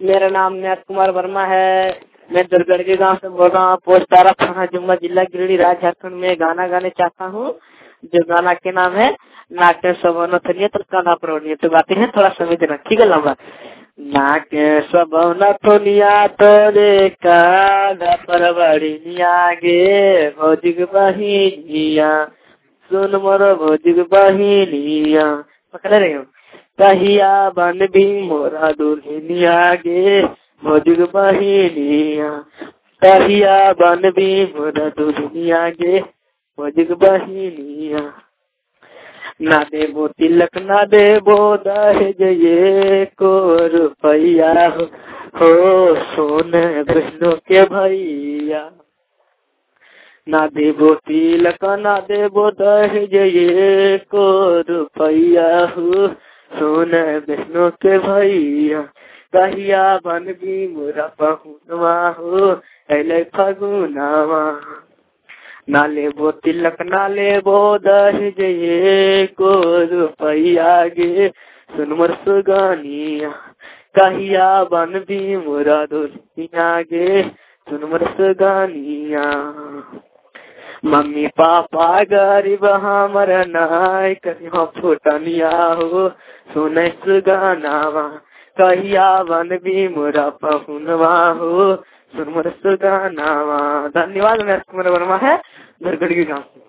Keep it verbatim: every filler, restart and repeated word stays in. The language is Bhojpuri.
मेरा नाम न्यास कुमार वर्मा है। मैं दुर्गढ़ के गांव से बोल रहा हूँ। पोस्ट तारा थाना जुम्मा जिला गिरिडीह राज्य झारखंड में गाना गाने चाहता हूँ, जो गाना के नाम है नाट्य सबनो थनिया तो काना प्रोनिया। तो गाते हैं, थोड़ा समय देना, ठीक है लंबा। नाट्य सबनो थनिया तोरे कागा परवड़िया गे भौजिक बहिनिया, सुन मोरो भौजिक बहिनिया। पकड़ रहे हो? कहिया बन भी मोरा दुल्हनिया गे भौजिक बहिनिया, कहिया बन भी मोरा दुल्हनिया गे भौजिक बहिनिया। ना देबो तिलक ना देबो दहेज ये को रुपैया हो, हो सोन बहनों के भैया। ना देबो तिलक ना देबो दहेज ये को रुपैया हो, सोन बहनों के भैया। कहिया बन भी मोरा पहुनवा हो अले फगुनावा। ना लेबो तिलक ना लेबो दहेज ये को रुपैया गे सुन मोर सुगानिया, कहिया बन भी मोरा दुल्हनिया गे सुन मोर सुगानिया। मम्मी पापा गरीब हमर नाय कहिया फुटनिया हो सुन सुगानावा, कहिया बन भी मोरा पहुनवा हो सुन मोर सुगानावा। धन्यवाद। मैं कुमार वर्मा है, दुर्गढ़ के गाँव से।